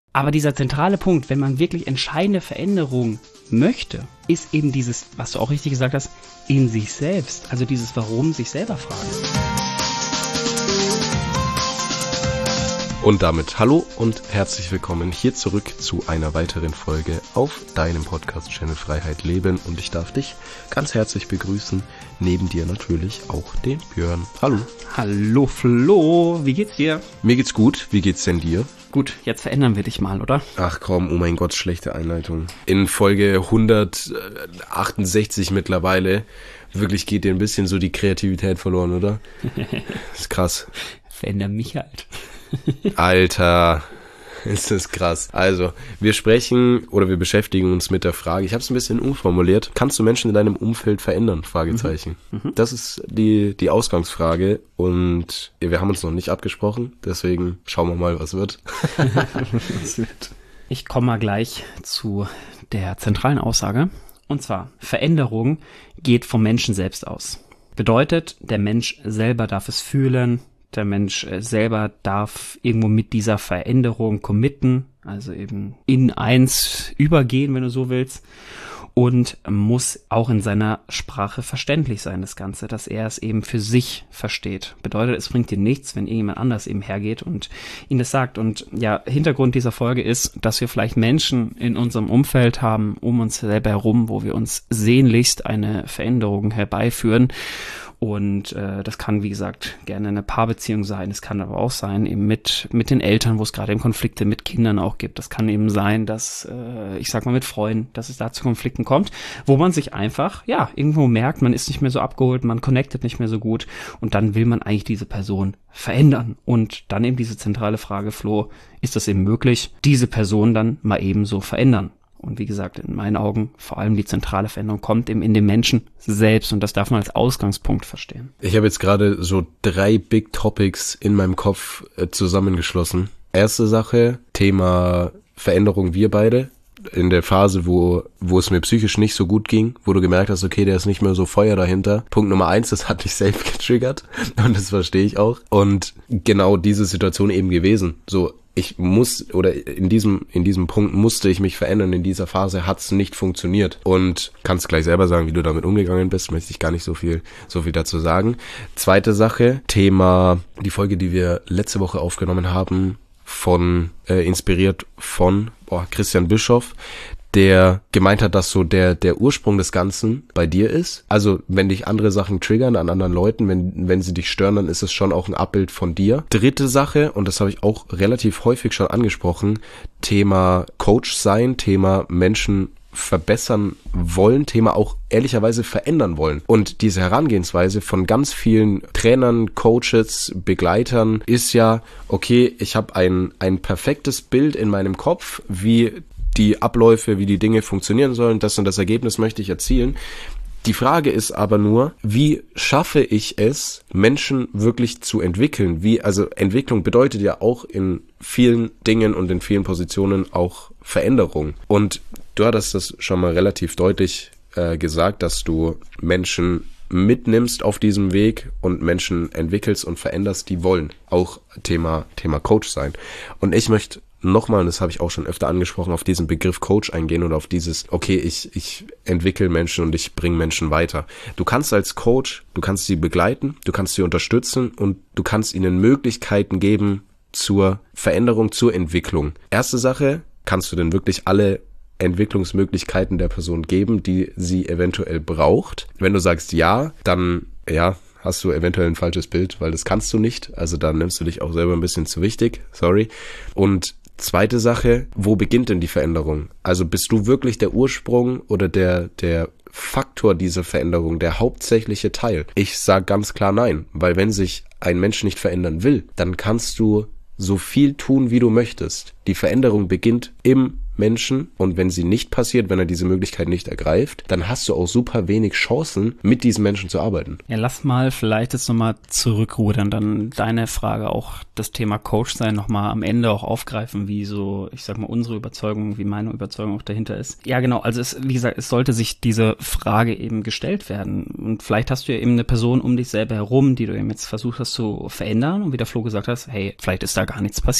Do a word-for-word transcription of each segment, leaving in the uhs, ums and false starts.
Aber dieser zentrale Punkt, wenn man wirklich entscheidende Veränderungen möchte, ist eben dieses, was du auch richtig gesagt hast, in sich selbst. Also dieses Warum sich selber fragen. Und damit hallo und herzlich willkommen hier zurück zu einer weiteren Folge auf deinem Podcast-Channel Freiheit Leben. Und ich darf dich ganz herzlich begrüßen, neben dir natürlich auch den Björn. Hallo. Hallo Flo, wie geht's dir? Mir geht's gut, wie geht's denn dir? Gut, jetzt verändern wir dich mal, oder? Ach komm, oh mein Gott, schlechte Einleitung. In Folge hundertachtundsechzig mittlerweile, wirklich geht dir ein bisschen so die Kreativität verloren, oder? Das ist krass. Veränder mich halt. Alter, ist das krass. Also, wir sprechen oder wir beschäftigen uns mit der Frage, ich habe es ein bisschen umformuliert, kannst du Menschen in deinem Umfeld verändern? Fragezeichen. Mhm. Das ist die die Ausgangsfrage und wir haben uns noch nicht abgesprochen, deswegen schauen wir mal, was wird. Was wird. Ich komme mal gleich zu der zentralen Aussage und zwar, Veränderung geht vom Menschen selbst aus. Bedeutet, der Mensch selber darf es fühlen. Der Mensch selber darf irgendwo mit dieser Veränderung committen, also eben in eins übergehen, wenn du so willst, und muss auch in seiner Sprache verständlich sein, das Ganze, dass er es eben für sich versteht. Bedeutet, es bringt dir nichts, wenn irgendjemand anders eben hergeht und ihm das sagt. Und ja, Hintergrund dieser Folge ist, dass wir vielleicht Menschen in unserem Umfeld haben, um uns selber herum, wo wir uns sehnlichst eine Veränderung herbeiführen. Und äh, das kann, wie gesagt, gerne eine Paarbeziehung sein. Es kann aber auch sein, eben mit mit den Eltern, wo es gerade eben Konflikte mit Kindern auch gibt. Das kann eben sein, dass, äh, ich sag mal, mit Freunden, dass es da zu Konflikten kommt, wo man sich einfach, ja, irgendwo merkt, man ist nicht mehr so abgeholt, man connectet nicht mehr so gut. Und dann will man eigentlich diese Person verändern. Und dann eben diese zentrale Frage, Flo, ist das eben möglich, diese Person dann mal eben so verändern? Und wie gesagt, in meinen Augen, vor allem die zentrale Veränderung kommt eben in den Menschen selbst und das darf man als Ausgangspunkt verstehen. Ich habe jetzt gerade so drei Big Topics in meinem Kopf äh, zusammengeschlossen. Erste Sache, Thema Veränderung wir beide. In der Phase, wo wo es mir psychisch nicht so gut ging, wo du gemerkt hast, okay, der ist nicht mehr so Feuer dahinter. Punkt Nummer eins, das hat dich selbst getriggert und das verstehe ich auch. Und genau diese Situation eben gewesen. So, ich muss, oder in diesem in diesem Punkt musste ich mich verändern. In dieser Phase hat's nicht funktioniert. Und kannst gleich selber sagen, wie du damit umgegangen bist. Möchte ich gar nicht so viel so viel dazu sagen. Zweite Sache, Thema, die Folge, die wir letzte Woche aufgenommen haben, von äh, inspiriert von boah, Christian Bischoff, der gemeint hat, dass so der der Ursprung des Ganzen bei dir ist. Also wenn dich andere Sachen triggern an anderen Leuten, wenn wenn sie dich stören, dann ist es schon auch ein Abbild von dir. Dritte Sache, und das habe ich auch relativ häufig schon angesprochen, Thema Coach sein, Thema Menschen verbessern wollen, Thema auch ehrlicherweise verändern wollen. Und diese Herangehensweise von ganz vielen Trainern, Coaches, Begleitern ist ja, okay, ich habe ein ein perfektes Bild in meinem Kopf, wie die Abläufe, wie die Dinge funktionieren sollen, das und das Ergebnis möchte ich erzielen. Die Frage ist aber nur, wie schaffe ich es, Menschen wirklich zu entwickeln? Wie, also Entwicklung bedeutet ja auch in vielen Dingen und in vielen Positionen auch Veränderung. Und du hattest das schon mal relativ deutlich äh, gesagt, dass du Menschen mitnimmst auf diesem Weg und Menschen entwickelst und veränderst, die wollen. Auch Thema, Thema Coach sein. Und ich möchte nochmal, und das habe ich auch schon öfter angesprochen, auf diesen Begriff Coach eingehen oder auf dieses, okay, ich ich entwickle Menschen und ich bringe Menschen weiter. Du kannst als Coach, du kannst sie begleiten, du kannst sie unterstützen und du kannst ihnen Möglichkeiten geben zur Veränderung, zur Entwicklung. Erste Sache, kannst du denn wirklich alle Entwicklungsmöglichkeiten der Person geben, die sie eventuell braucht? Wenn du sagst ja, dann ja, hast du eventuell ein falsches Bild, weil das kannst du nicht. Also da nimmst du dich auch selber ein bisschen zu wichtig, sorry. Und zweite Sache, wo beginnt denn die Veränderung? Also bist du wirklich der Ursprung oder der der Faktor dieser Veränderung, der hauptsächliche Teil? Ich sage ganz klar nein, weil wenn sich ein Mensch nicht verändern will, dann kannst du so viel tun, wie du möchtest. Die Veränderung beginnt im Menschen und wenn sie nicht passiert, wenn er diese Möglichkeit nicht ergreift, dann hast du auch super wenig Chancen, mit diesen Menschen zu arbeiten. Ja, lass mal vielleicht jetzt nochmal zurückrudern, dann deine Frage auch das Thema Coach sein nochmal am Ende auch aufgreifen, wie so, ich sag mal, unsere Überzeugung, wie meine Überzeugung auch dahinter ist. Ja, genau, also es, wie gesagt, es sollte sich diese Frage eben gestellt werden und vielleicht hast du ja eben eine Person um dich selber herum, die du eben jetzt versucht hast zu verändern und wie der Flo gesagt hast, hey, vielleicht ist da gar nichts passiert.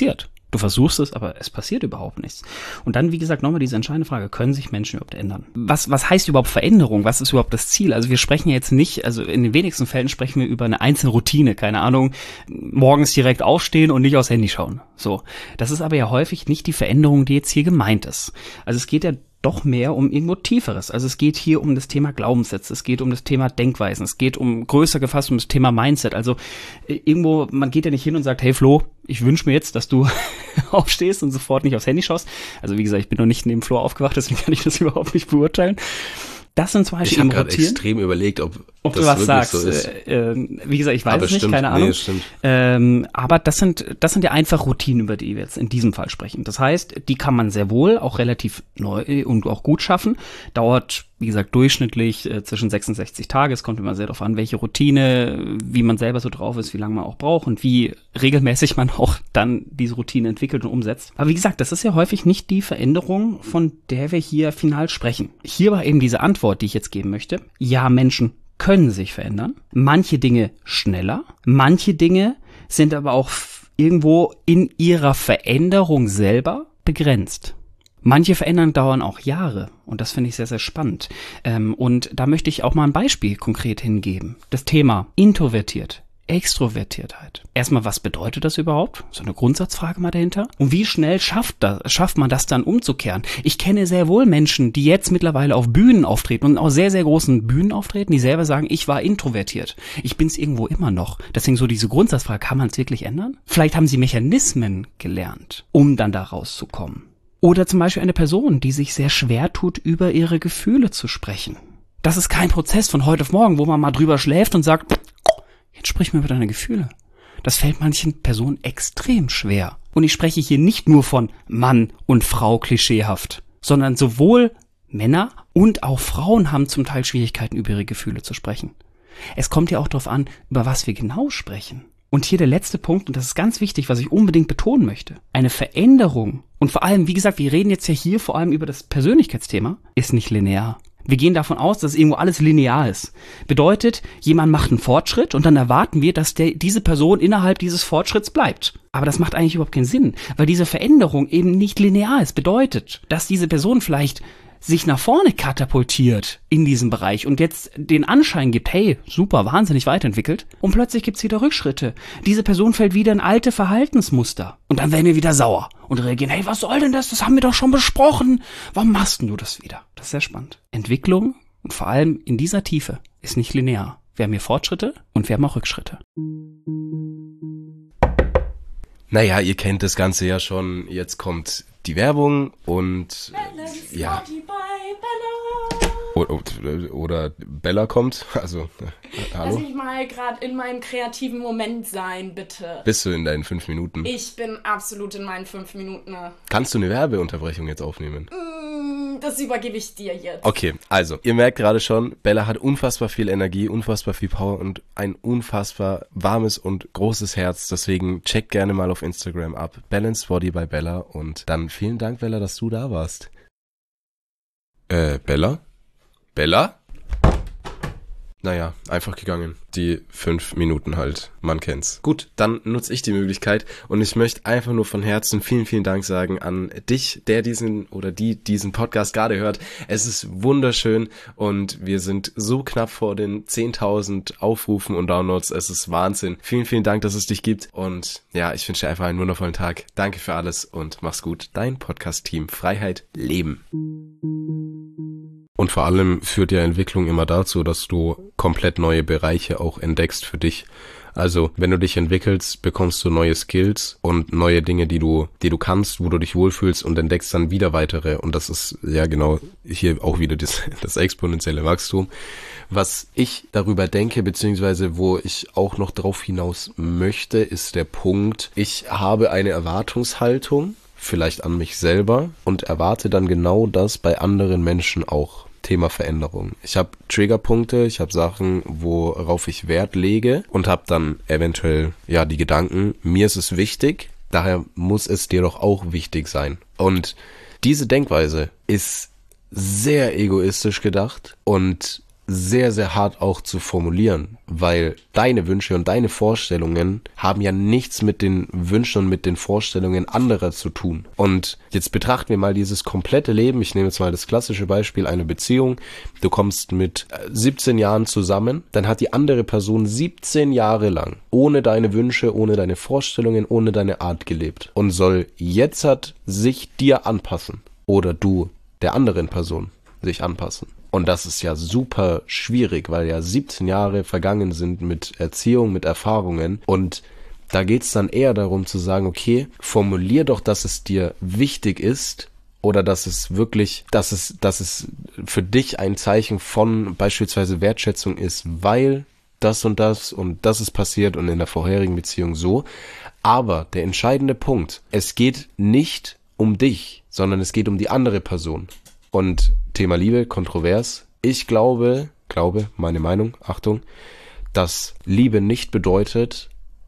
Du versuchst es, aber es passiert überhaupt nichts. Und dann, wie gesagt, nochmal diese entscheidende Frage, können sich Menschen überhaupt ändern? Was, was heißt überhaupt Veränderung? Was ist überhaupt das Ziel? Also wir sprechen jetzt nicht, also in den wenigsten Fällen sprechen wir über eine einzelne Routine, keine Ahnung, morgens direkt aufstehen und nicht aufs Handy schauen. So. Das ist aber ja häufig nicht die Veränderung, die jetzt hier gemeint ist. Also es geht ja doch mehr um irgendwo Tieferes. Also es geht hier um das Thema Glaubenssätze, es geht um das Thema Denkweisen, es geht um größer gefasst um das Thema Mindset. Also äh, irgendwo, man geht ja nicht hin und sagt, hey Flo, ich wünsche mir jetzt, dass du aufstehst und sofort nicht aufs Handy schaust. Also wie gesagt, ich bin noch nicht neben Flo aufgewacht, deswegen kann ich das überhaupt nicht beurteilen. Das sind zum Beispiel Ich habe gerade extrem überlegt, ob, ob das du was wirklich sagst. so ist. Äh, äh, wie gesagt, ich weiß aber es nicht, stimmt. keine Ahnung. Nee, stimmt. Ähm, aber das sind das sind ja einfach Routinen, über die wir jetzt in diesem Fall sprechen. Das heißt, die kann man sehr wohl auch relativ neu und auch gut schaffen. Dauert, wie gesagt, durchschnittlich äh, zwischen sechsundsechzig Tage. Es kommt immer sehr darauf an, welche Routine, wie man selber so drauf ist, wie lange man auch braucht und wie regelmäßig man auch dann diese Routine entwickelt und umsetzt. Aber wie gesagt, das ist ja häufig nicht die Veränderung, von der wir hier final sprechen. Hier war eben diese Antwort, die ich jetzt geben möchte. Ja, Menschen können sich verändern. Manche Dinge schneller. Manche Dinge sind aber auch irgendwo in ihrer Veränderung selber begrenzt. Manche Veränderungen dauern auch Jahre und das finde ich sehr, sehr spannend. Ähm, und da möchte ich auch mal ein Beispiel konkret hingeben. Das Thema introvertiert, Extrovertiertheit. Erstmal, was bedeutet das überhaupt? So eine Grundsatzfrage mal dahinter. Und wie schnell schafft, das, schafft man das dann umzukehren? Ich kenne sehr wohl Menschen, die jetzt mittlerweile auf Bühnen auftreten und auf sehr, sehr großen Bühnen auftreten, die selber sagen, ich war introvertiert. Ich bin es irgendwo immer noch. Deswegen so diese Grundsatzfrage, kann man es wirklich ändern? Vielleicht haben sie Mechanismen gelernt, um dann da rauszukommen. Oder zum Beispiel eine Person, die sich sehr schwer tut, über ihre Gefühle zu sprechen. Das ist kein Prozess von heute auf morgen, wo man mal drüber schläft und sagt, jetzt sprich mir über deine Gefühle. Das fällt manchen Personen extrem schwer. Und ich spreche hier nicht nur von Mann und Frau klischeehaft, sondern sowohl Männer und auch Frauen haben zum Teil Schwierigkeiten, über ihre Gefühle zu sprechen. Es kommt ja auch darauf an, über was wir genau sprechen. Und hier der letzte Punkt, und das ist ganz wichtig, was ich unbedingt betonen möchte. Eine Veränderung, und vor allem, wie gesagt, wir reden jetzt ja hier vor allem über das Persönlichkeitsthema, ist nicht linear. Wir gehen davon aus, dass irgendwo alles linear ist. Bedeutet, jemand macht einen Fortschritt und dann erwarten wir, dass der, diese Person innerhalb dieses Fortschritts bleibt. Aber das macht eigentlich überhaupt keinen Sinn, weil diese Veränderung eben nicht linear ist. Bedeutet, dass diese Person vielleicht sich nach vorne katapultiert in diesem Bereich und jetzt den Anschein gibt, hey, super, wahnsinnig weiterentwickelt, und plötzlich gibt's wieder Rückschritte. Diese Person fällt wieder in alte Verhaltensmuster und dann werden wir wieder sauer und reagieren, hey, was soll denn das? Das haben wir doch schon besprochen. Warum machst du das wieder? Das ist sehr spannend. Entwicklung, und vor allem in dieser Tiefe, ist nicht linear. Wir haben hier Fortschritte und wir haben auch Rückschritte. Naja, ihr kennt das Ganze ja schon. Jetzt kommt die Werbung und Balance, ja. Body by Bella. Oder, oder Bella kommt. Also, äh, hallo. Lass mich mal gerade in meinem kreativen Moment sein, bitte. Bist du in deinen fünf Minuten? Ich bin absolut in meinen fünf Minuten. Kannst du eine Werbeunterbrechung jetzt aufnehmen? Mm, das übergebe ich dir jetzt. Okay, also, ihr merkt gerade schon, Bella hat unfassbar viel Energie, unfassbar viel Power und ein unfassbar warmes und großes Herz. Deswegen checkt gerne mal auf Instagram ab. Balanced Body by Bella. Und dann vielen Dank, Bella, dass du da warst. Äh, Bella? Bella? Naja, einfach gegangen. Die fünf Minuten halt. Man kennt's. Gut, dann nutze ich die Möglichkeit und ich möchte einfach nur von Herzen vielen, vielen Dank sagen an dich, der diesen oder die diesen Podcast gerade hört. Es ist wunderschön und wir sind so knapp vor den zehntausend Aufrufen und Downloads. Es ist Wahnsinn. Vielen, vielen Dank, dass es dich gibt und ja, ich wünsche dir einfach einen wundervollen Tag. Danke für alles und mach's gut. Dein Podcast-Team Freiheit Leben. Und vor allem führt ja Entwicklung immer dazu, dass du komplett neue Bereiche auch entdeckst für dich. Also, wenn du dich entwickelst, bekommst du neue Skills und neue Dinge, die du, die du kannst, wo du dich wohlfühlst und entdeckst dann wieder weitere. Und das ist ja genau hier auch wieder das, das exponentielle Wachstum. Was ich darüber denke, beziehungsweise wo ich auch noch drauf hinaus möchte, ist der Punkt, ich habe eine Erwartungshaltung, vielleicht an mich selber, und erwarte dann genau das bei anderen Menschen auch. Thema Veränderung. Ich habe Triggerpunkte, ich habe Sachen, worauf ich Wert lege und habe dann eventuell ja die Gedanken, mir ist es wichtig, daher muss es dir doch auch wichtig sein. Und diese Denkweise ist sehr egoistisch gedacht und sehr, sehr hart auch zu formulieren, weil deine Wünsche und deine Vorstellungen haben ja nichts mit den Wünschen und mit den Vorstellungen anderer zu tun. Und jetzt betrachten wir mal dieses komplette Leben. Ich nehme jetzt mal das klassische Beispiel, eine Beziehung. Du kommst mit siebzehn Jahren zusammen, dann hat die andere Person siebzehn Jahre lang ohne deine Wünsche, ohne deine Vorstellungen, ohne deine Art gelebt und soll jetzt hat sich dir anpassen oder du der anderen Person sich anpassen. Und das ist ja super schwierig, weil ja siebzehn Jahre vergangen sind mit Erziehung, mit Erfahrungen. Und da geht's dann eher darum zu sagen, okay, formulier doch, dass es dir wichtig ist oder dass es wirklich, dass es, dass es für dich ein Zeichen von beispielsweise Wertschätzung ist, weil das und das und das ist passiert und in der vorherigen Beziehung so. Aber der entscheidende Punkt, es geht nicht um dich, sondern es geht um die andere Person. Und Thema Liebe, kontrovers. Ich glaube, glaube, meine Meinung, Achtung, dass Liebe nicht bedeutet,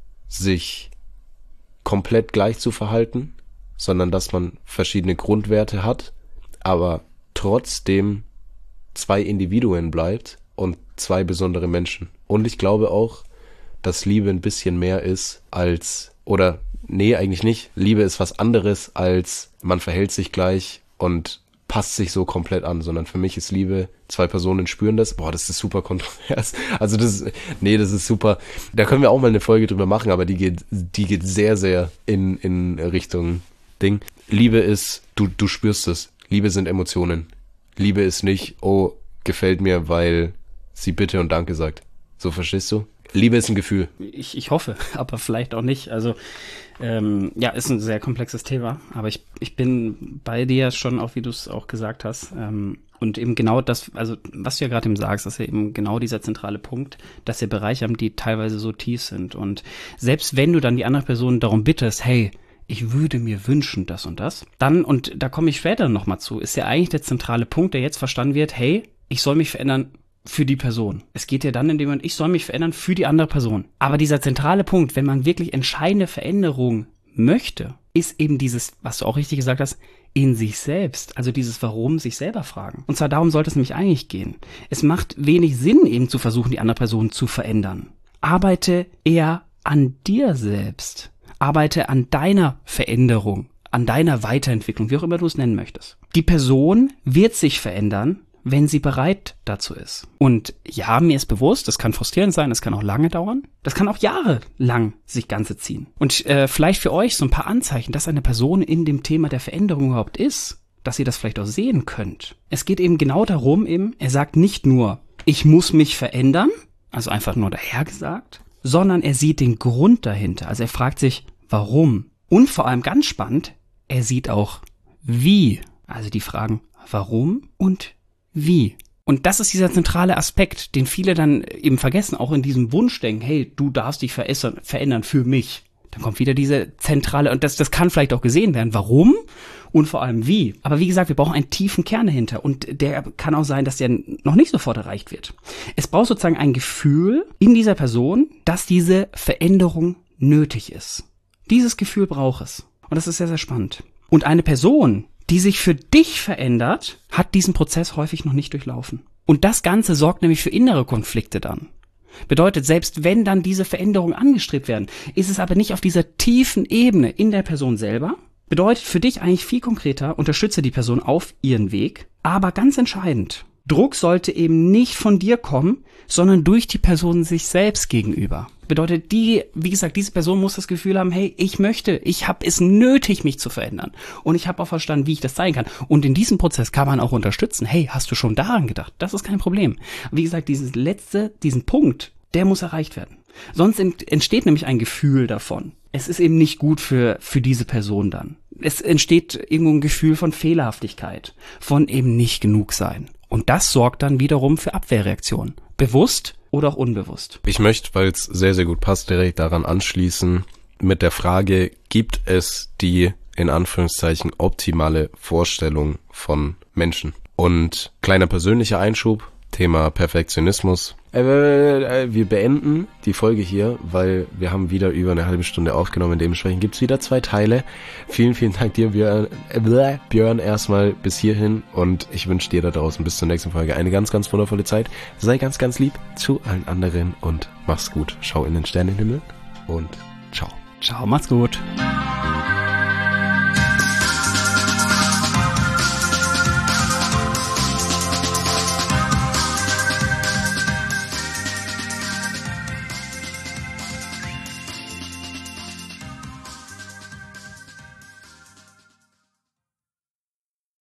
sich komplett gleich zu verhalten, sondern dass man verschiedene Grundwerte hat, aber trotzdem zwei Individuen bleibt und zwei besondere Menschen. Und ich glaube auch, dass Liebe ein bisschen mehr ist als, oder nee, eigentlich nicht. Liebe ist was anderes als man verhält sich gleich und passt sich so komplett an, sondern für mich ist Liebe, zwei Personen spüren das. Boah, das ist super kontrovers. Also das, nee, das ist super. Da können wir auch mal eine Folge drüber machen, aber die geht, die geht sehr, sehr in, in Richtung Ding. Liebe ist, du, du spürst es. Liebe sind Emotionen. Liebe ist nicht, oh, gefällt mir, weil sie Bitte und Danke sagt. So, verstehst du? Liebe ist ein Gefühl. Ich, ich hoffe, aber vielleicht auch nicht. Also ähm, ja, ist ein sehr komplexes Thema, aber ich, ich bin bei dir schon, auch wie du es auch gesagt hast. Ähm, und eben genau das, also was du ja gerade eben sagst, ist ja eben genau dieser zentrale Punkt, dass wir Bereiche haben, die teilweise so tief sind. Und selbst wenn du dann die andere Person darum bittest, hey, ich würde mir wünschen, das und das, dann, und da komme ich später nochmal zu, ist ja eigentlich der zentrale Punkt, der jetzt verstanden wird, hey, ich soll mich verändern für die Person. Es geht ja dann in dem Moment, ich soll mich verändern für die andere Person. Aber dieser zentrale Punkt, wenn man wirklich entscheidende Veränderung möchte, ist eben dieses, was du auch richtig gesagt hast, in sich selbst. Also dieses Warum sich selber fragen. Und zwar darum sollte es nämlich eigentlich gehen. Es macht wenig Sinn, eben zu versuchen, die andere Person zu verändern. Arbeite eher an dir selbst. Arbeite an deiner Veränderung, an deiner Weiterentwicklung, wie auch immer du es nennen möchtest. Die Person wird sich verändern, wenn sie bereit dazu ist. Und ja, mir ist bewusst, das kann frustrierend sein, das kann auch lange dauern. Das kann auch jahrelang sich Ganze ziehen. Und äh, vielleicht für euch so ein paar Anzeichen, dass eine Person in dem Thema der Veränderung überhaupt ist, dass ihr das vielleicht auch sehen könnt. Es geht eben genau darum, eben, er sagt nicht nur, ich muss mich verändern, also einfach nur dahergesagt, sondern er sieht den Grund dahinter. Also er fragt sich, warum? Und vor allem ganz spannend, er sieht auch, wie. Also die Fragen, warum und wie? Und das ist dieser zentrale Aspekt, den viele dann eben vergessen, auch in diesem Wunschdenken, hey, du darfst dich verändern für mich. Dann kommt wieder diese zentrale, und das, das kann vielleicht auch gesehen werden, warum und vor allem wie. Aber wie gesagt, wir brauchen einen tiefen Kern dahinter und der kann auch sein, dass der noch nicht sofort erreicht wird. Es braucht sozusagen ein Gefühl in dieser Person, dass diese Veränderung nötig ist. Dieses Gefühl braucht es. Und das ist sehr, sehr spannend. Und eine Person, die sich für dich verändert, hat diesen Prozess häufig noch nicht durchlaufen. Und das Ganze sorgt nämlich für innere Konflikte dann. Bedeutet, selbst wenn dann diese Veränderungen angestrebt werden, ist es aber nicht auf dieser tiefen Ebene in der Person selber. Bedeutet für dich eigentlich viel konkreter, unterstütze die Person auf ihren Weg. Aber ganz entscheidend, Druck sollte eben nicht von dir kommen, sondern durch die Person sich selbst gegenüber. Bedeutet, die, wie gesagt, diese Person muss das Gefühl haben, hey, ich möchte, ich habe es nötig, mich zu verändern. Und ich habe auch verstanden, wie ich das zeigen kann. Und in diesem Prozess kann man auch unterstützen. Hey, hast du schon daran gedacht? Das ist kein Problem. Wie gesagt, dieses letzte, diesen Punkt, der muss erreicht werden. Sonst entsteht nämlich ein Gefühl davon. Es ist eben nicht gut für, für diese Person dann. Es entsteht irgendwo ein Gefühl von Fehlerhaftigkeit, von eben nicht genug sein. Und das sorgt dann wiederum für Abwehrreaktionen. Bewusst oder auch unbewusst. Ich möchte, weil es sehr, sehr gut passt, direkt daran anschließen mit der Frage, gibt es die, in Anführungszeichen, optimale Vorstellung von Menschen? Und kleiner persönlicher Einschub, Thema Perfektionismus. Äh, wir beenden die Folge hier, weil wir haben wieder über eine halbe Stunde aufgenommen. Dementsprechend gibt's wieder zwei Teile. Vielen, vielen Dank dir, Björn, äh, Björn erstmal bis hierhin. Und ich wünsche dir da draußen bis zur nächsten Folge eine ganz, ganz wundervolle Zeit. Sei ganz, ganz lieb zu allen anderen und mach's gut. Schau in den Sternenhimmel und ciao. Ciao, macht's gut.